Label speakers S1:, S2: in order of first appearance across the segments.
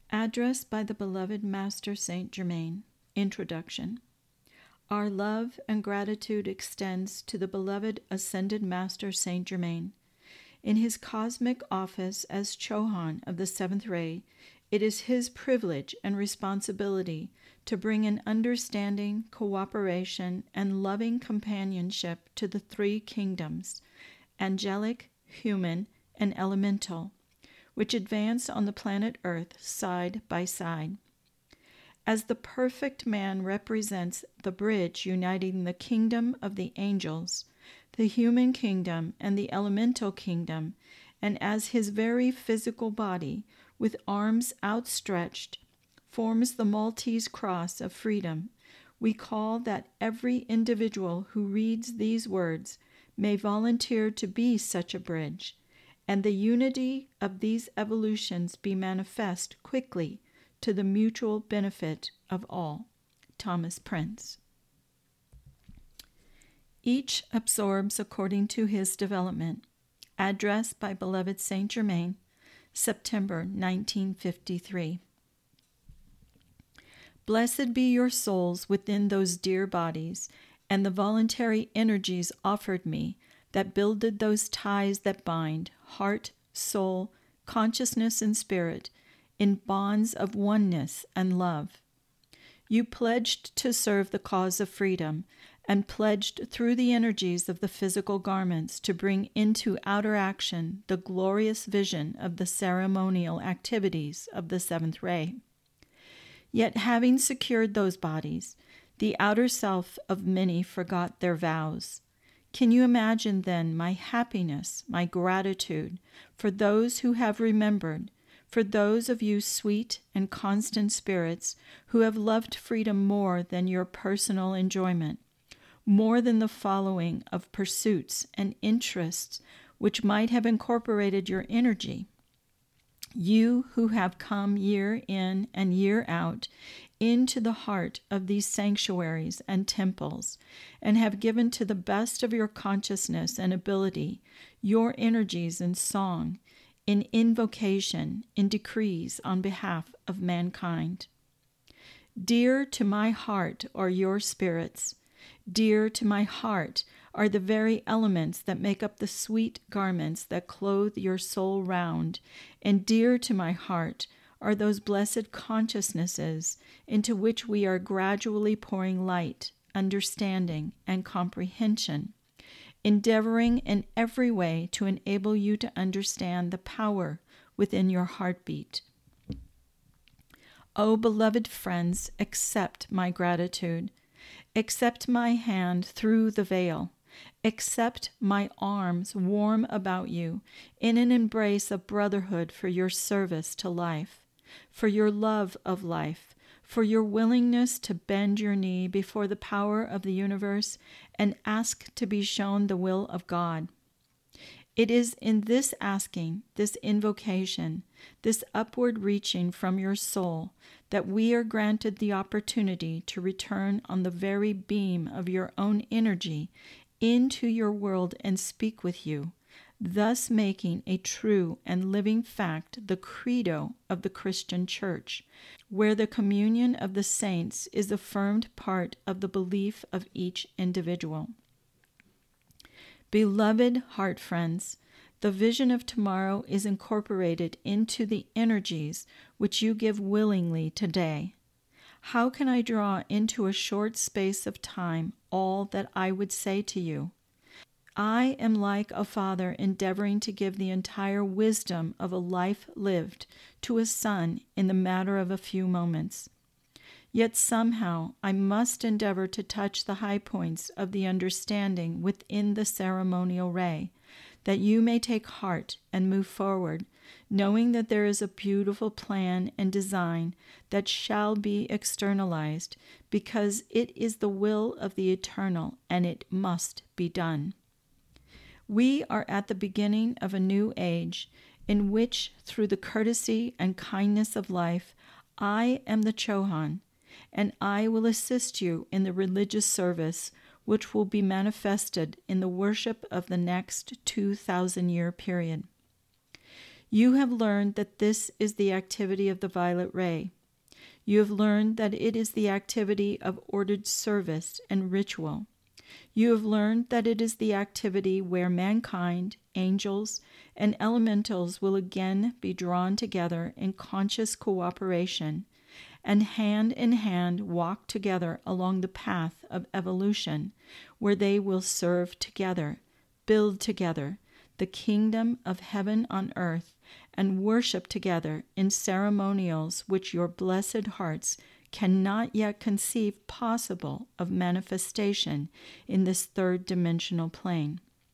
S1: Address by the beloved Master Saint Germain. Introduction. Our love and gratitude extends to the beloved Ascended Master Saint Germain. In his cosmic office as Chohan of the Seventh Ray, it is his privilege and responsibility to bring an understanding, cooperation, and loving companionship to the three kingdoms, angelic, human, and elemental, which advance on the planet Earth side by side. As the perfect man represents the bridge uniting the kingdom of the angels, the human kingdom, and the elemental kingdom, and as his very physical body, with arms outstretched, forms the Maltese cross of freedom, we call that every individual who reads these words may volunteer to be such a bridge, and the unity of these evolutions be manifest quickly to the mutual benefit of all. Thomas Prince. Each absorbs according to his development. Address by beloved Saint Germain, September 1953. Blessed be your souls within those dear bodies, and the voluntary energies offered me that builded those ties that bind heart, soul, consciousness, and spirit in bonds of oneness and love. You pledged to serve the cause of freedom, and pledged through the energies of the physical garments to bring into outer action the glorious vision of the ceremonial activities of the Seventh Ray. Yet having secured those bodies, the outer self of many forgot their vows. Can you imagine then my happiness, my gratitude for those who have remembered, for those of you sweet and constant spirits who have loved freedom more than your personal enjoyment, more than the following of pursuits and interests which might have incorporated your energy? You who have come year in and year out into the heart of these sanctuaries and temples, and have given to the best of your consciousness and ability your energies in song, in invocation, in decrees on behalf of mankind. Dear to my heart are your spirits. Dear to my heart are the very elements that make up the sweet garments that clothe your soul round, and dear to my heart are those blessed consciousnesses into which we are gradually pouring light, understanding, and comprehension, endeavoring in every way to enable you to understand the power within your heartbeat. O beloved friends, accept my gratitude. Accept my hand through the veil. Accept my arms warm about you in an embrace of brotherhood for your service to life, for your love of life, for your willingness to bend your knee before the power of the universe and ask to be shown the will of God. It is in this asking, this invocation, this upward reaching from your soul that we are granted the opportunity to return on the very beam of your own energy into your world and speak with you, thus making a true and living fact the credo of the Christian Church, where the communion of the saints is affirmed part of the belief of each individual. Beloved heart friends, the vision of tomorrow is incorporated into the energies which you give willingly today. How can I draw into a short space of time all that I would say to you? I am like a father endeavoring to give the entire wisdom of a life lived to a son in the matter of a few moments. Yet somehow I must endeavor to touch the high points of the understanding within the ceremonial ray, that you may take heart and move forward, knowing that there is a beautiful plan and design that shall be externalized, because it is the will of the eternal and it must be done. We are at the beginning of a new age, in which, through the courtesy and kindness of life, I am the Chohan, and I will assist you in the religious service which will be manifested in the worship of the next 2,000-year period. You have learned that this is the activity of the violet ray. You have learned that it is the activity of ordered service and ritual. You have learned that it is the activity where mankind, angels, and elementals will again be drawn together in conscious cooperation, and hand in hand walk together along the path of evolution, where they will serve together, build together the kingdom of heaven on earth, and worship together in ceremonials which your blessed hearts cannot yet conceive possible of manifestation in this third-dimensional plane.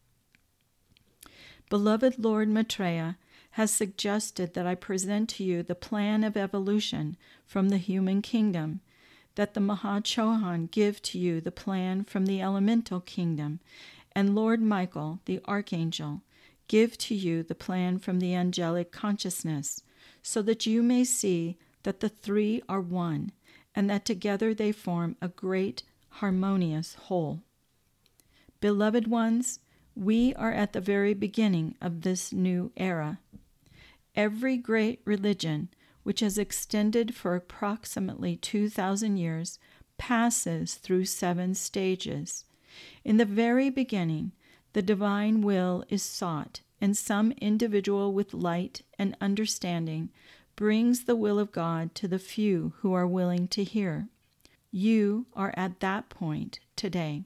S1: Beloved Lord Maitreya has suggested that I present to you the plan of evolution from the human kingdom, that the Mahachohan give to you the plan from the elemental kingdom, and Lord Michael, the Archangel, give to you the plan from the angelic consciousness, so that you may see that the three are one, and that together they form a great, harmonious whole. Beloved ones, we are at the very beginning of this new era. Every great religion, which has extended for approximately 2,000 years, passes through 7 stages. In the very beginning, the divine will is sought, and some individual with light and understanding brings the will of God to the few who are willing to hear. You are at that point today.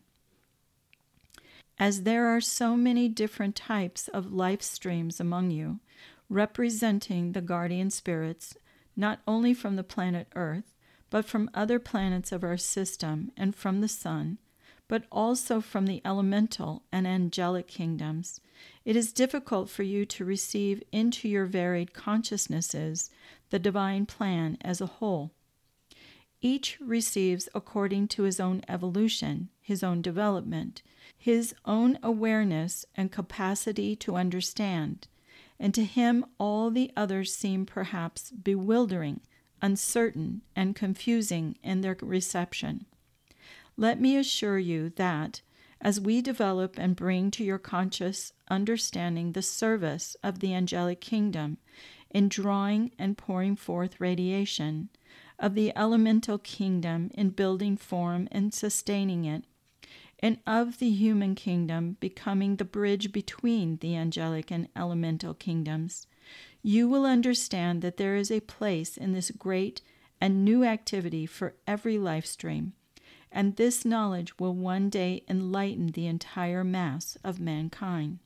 S1: As there are so many different types of life streams among you, representing the guardian spirits, not only from the planet Earth, but from other planets of our system and from the sun, but also from the elemental and angelic kingdoms, it is difficult for you to receive into your varied consciousnesses the divine plan as a whole. Each receives according to his own evolution, his own development, his own awareness and capacity to understand, and to him all the others seem perhaps bewildering, uncertain, and confusing in their reception. Let me assure you that, as we develop and bring to your conscious understanding the service of the angelic kingdom in drawing and pouring forth radiation, of the elemental kingdom in building form and sustaining it, and of the human kingdom becoming the bridge between the angelic and elemental kingdoms, you will understand that there is a place in this great and new activity for every life stream, and this knowledge will one day enlighten the entire mass of mankind.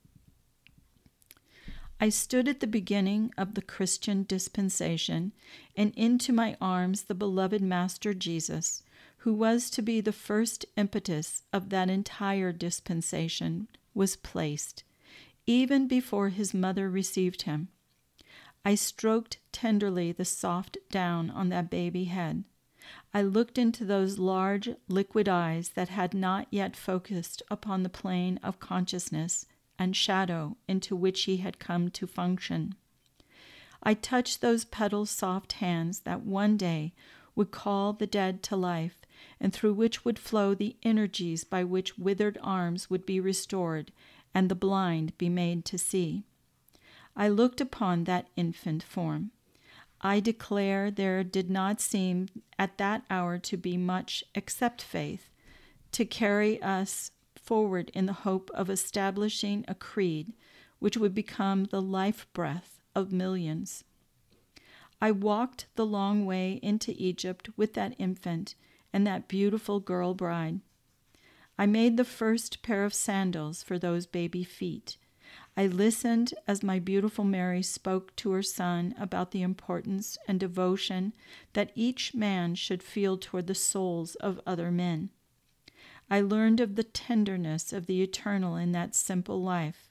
S1: I stood at the beginning of the Christian dispensation, and into my arms the beloved Master Jesus, who was to be the first impetus of that entire dispensation, was placed, even before his mother received him. I stroked tenderly the soft down on that baby head. I looked into those large liquid eyes that had not yet focused upon the plane of consciousness and shadow into which he had come to function. I touched those petal-soft hands that one day would call the dead to life, and through which would flow the energies by which withered arms would be restored and the blind be made to see. I looked upon that infant form. I declare there did not seem at that hour to be much except faith to carry us forward in the hope of establishing a creed which would become the life breath of millions. I walked the long way into Egypt with that infant and that beautiful girl bride. I made the first pair of sandals for those baby feet. I listened as my beautiful Mary spoke to her son about the importance and devotion that each man should feel toward the souls of other men. I learned of the tenderness of the eternal in that simple life.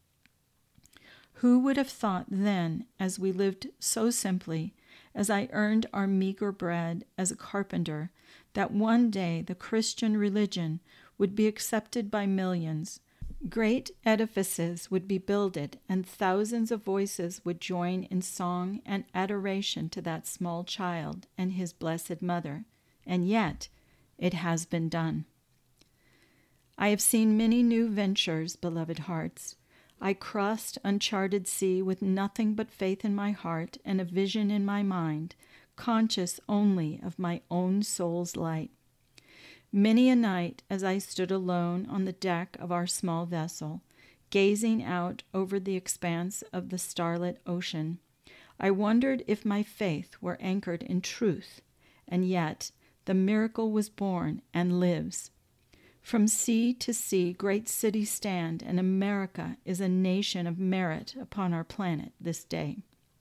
S1: Who would have thought then, as we lived so simply, as I earned our meager bread as a carpenter, that one day the Christian religion would be accepted by millions, great edifices would be builded, and thousands of voices would join in song and adoration to that small child and his blessed mother, and yet it has been done. I have seen many new ventures, beloved hearts. I crossed uncharted sea with nothing but faith in my heart and a vision in my mind, conscious only of my own soul's light. Many a night, as I stood alone on the deck of our small vessel, gazing out over the expanse of the starlit ocean, I wondered if my faith were anchored in truth, and yet the miracle was born and lives. From sea to sea great cities stand, and America is a nation of merit upon our planet this day.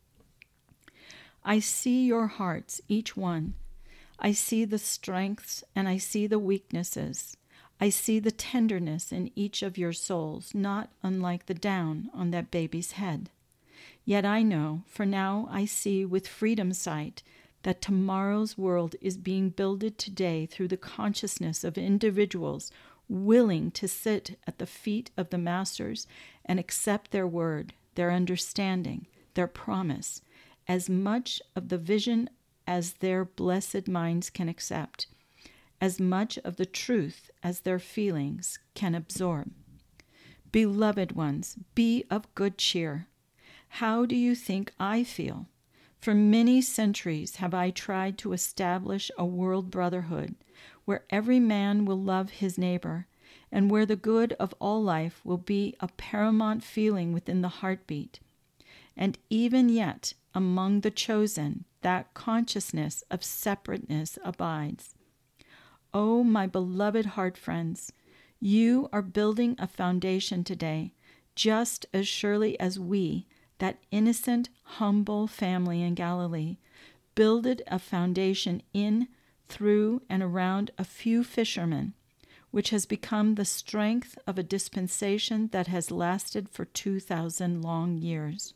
S1: I see your hearts, each one. I see the strengths and I see the weaknesses. I see the tenderness in each of your souls, not unlike the down on that baby's head. Yet I know, for now I see with freedom sight, that tomorrow's world is being builded today through the consciousness of individuals willing to sit at the feet of the masters and accept their word, their understanding, their promise, as much of the vision as their blessed minds can accept, as much of the truth as their feelings can absorb. Beloved ones, be of good cheer. How do you think I feel? For many centuries have I tried to establish a world brotherhood where every man will love his neighbor and where the good of all life will be a paramount feeling within the heartbeat. And even yet, among the chosen, that consciousness of separateness abides. Oh, my beloved heart friends, you are building a foundation today, just as surely as we, that innocent, humble family in Galilee, builded a foundation in, through, and around a few fishermen, which has become the strength of a dispensation that has lasted for 2,000 long years.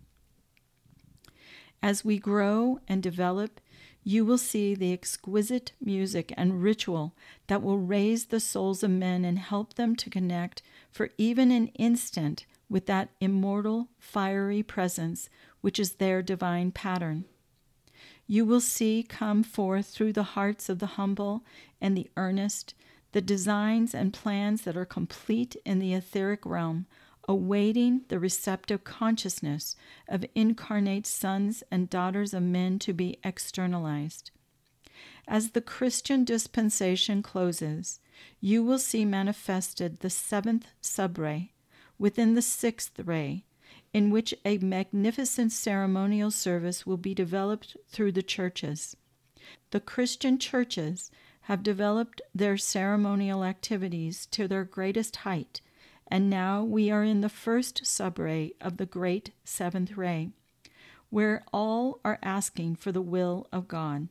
S1: As we grow and develop, you will see the exquisite music and ritual that will raise the souls of men and help them to connect for even an instant with that immortal, fiery presence which is their divine pattern. You will see come forth through the hearts of the humble and the earnest the designs and plans that are complete in the etheric realm, awaiting the receptive consciousness of incarnate sons and daughters of men to be externalized. As the Christian dispensation closes, you will see manifested the seventh sub-ray within the sixth ray, in which a magnificent ceremonial service will be developed through the churches. The Christian churches have developed their ceremonial activities to their greatest height, and now we are in the first sub-ray of the great seventh ray, where all are asking for the will of God.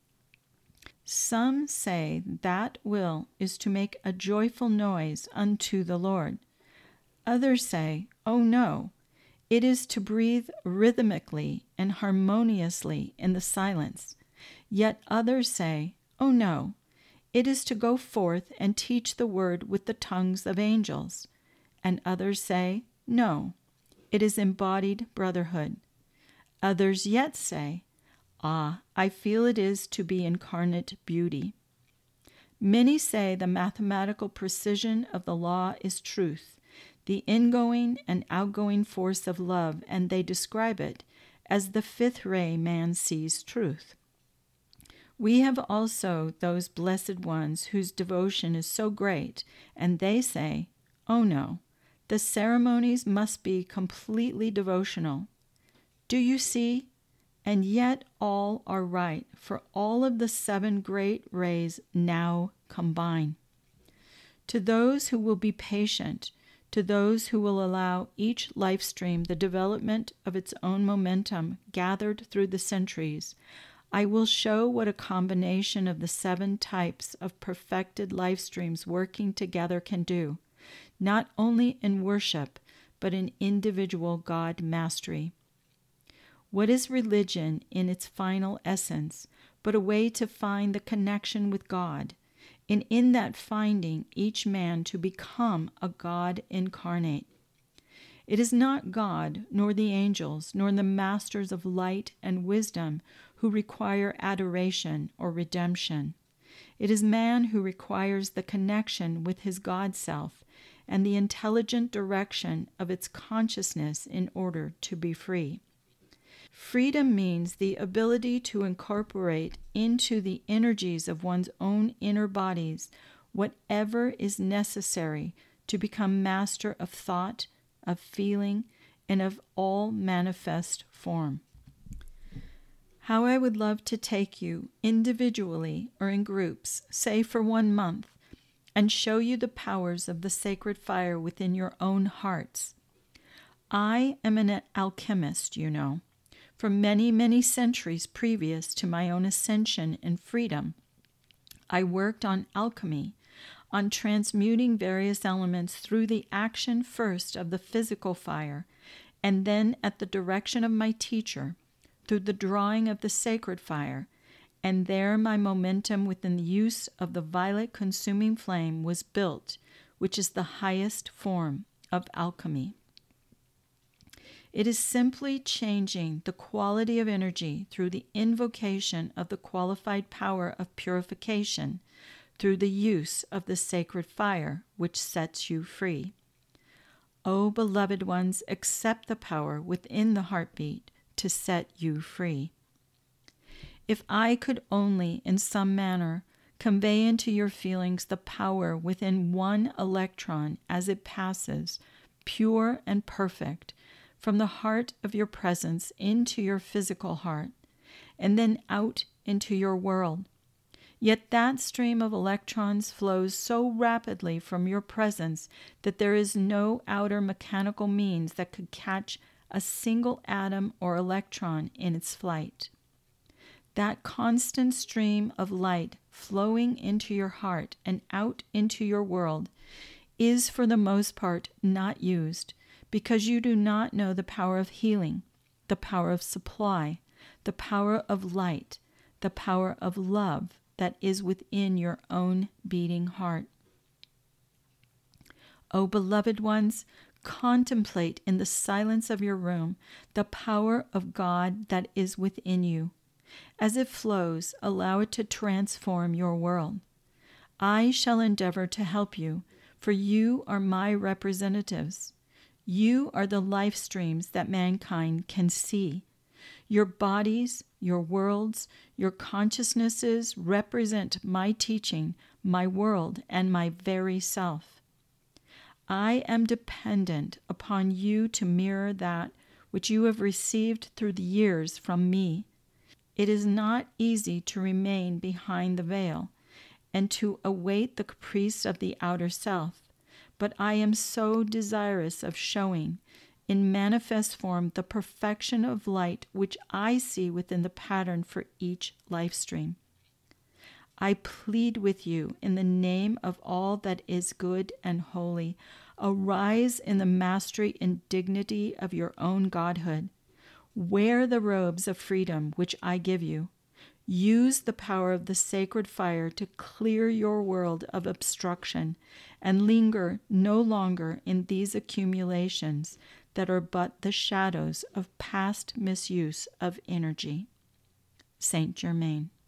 S1: Some say that will is to make a joyful noise unto the Lord. Others say, oh no, it is to breathe rhythmically and harmoniously in the silence. Yet others say, oh no, it is to go forth and teach the word with the tongues of angels. And others say, no, it is embodied brotherhood. Others yet say, ah, I feel it is to be incarnate beauty. Many say the mathematical precision of the law is truth, the ingoing and outgoing force of love, and they describe it as the fifth ray man sees truth. We have also those blessed ones whose devotion is so great, and they say, oh no, the ceremonies must be completely devotional. Do you see? And yet all are right, for all of the seven great rays now combine. To those who will be patient, to those who will allow each life stream the development of its own momentum gathered through the centuries, I will show what a combination of the seven types of perfected life streams working together can do, not only in worship, but in individual God mastery. What is religion in its final essence but a way to find the connection with God, and in that finding each man to become a God incarnate? It is not God, nor the angels, nor the masters of light and wisdom who require adoration or redemption. It is man who requires the connection with his God self, and the intelligent direction of its consciousness in order to be free. Freedom means the ability to incorporate into the energies of one's own inner bodies whatever is necessary to become master of thought, of feeling, and of all manifest form. How I would love to take you individually or in groups, say for 1 month, and show you the powers of the sacred fire within your own hearts. I am an alchemist, you know. For many, many centuries previous to my own ascension and freedom, I worked on alchemy, on transmuting various elements through the action first of the physical fire, and then at the direction of my teacher, through the drawing of the sacred fire, and there my momentum within the use of the violet consuming flame was built, which is the highest form of alchemy. It is simply changing the quality of energy through the invocation of the qualified power of purification, through the use of the sacred fire, which sets you free. O beloved ones, accept the power within the heartbeat to set you free. If I could only, in some manner, convey into your feelings the power within one electron as it passes, pure and perfect, from the heart of your presence into your physical heart, and then out into your world. Yet that stream of electrons flows so rapidly from your presence that there is no outer mechanical means that could catch a single atom or electron in its flight. That constant stream of light flowing into your heart and out into your world is for the most part not used, because you do not know the power of healing, the power of supply, the power of light, the power of love that is within your own beating heart. O beloved ones, contemplate in the silence of your room the power of God that is within you. As it flows, allow it to transform your world. I shall endeavor to help you, for you are my representatives. You are the life streams that mankind can see. Your bodies, your worlds, your consciousnesses represent my teaching, my world, and my very self. I am dependent upon you to mirror that which you have received through the years from me. It is not easy to remain behind the veil and to await the caprice of the outer self, but I am so desirous of showing in manifest form the perfection of light which I see within the pattern for each life stream. I plead with you in the name of all that is good and holy, arise in the mastery and dignity of your own godhood. Wear the robes of freedom which I give you. Use the power of the sacred fire to clear your world of obstruction and linger no longer in these accumulations that are but the shadows of past misuse of energy. Saint Germain.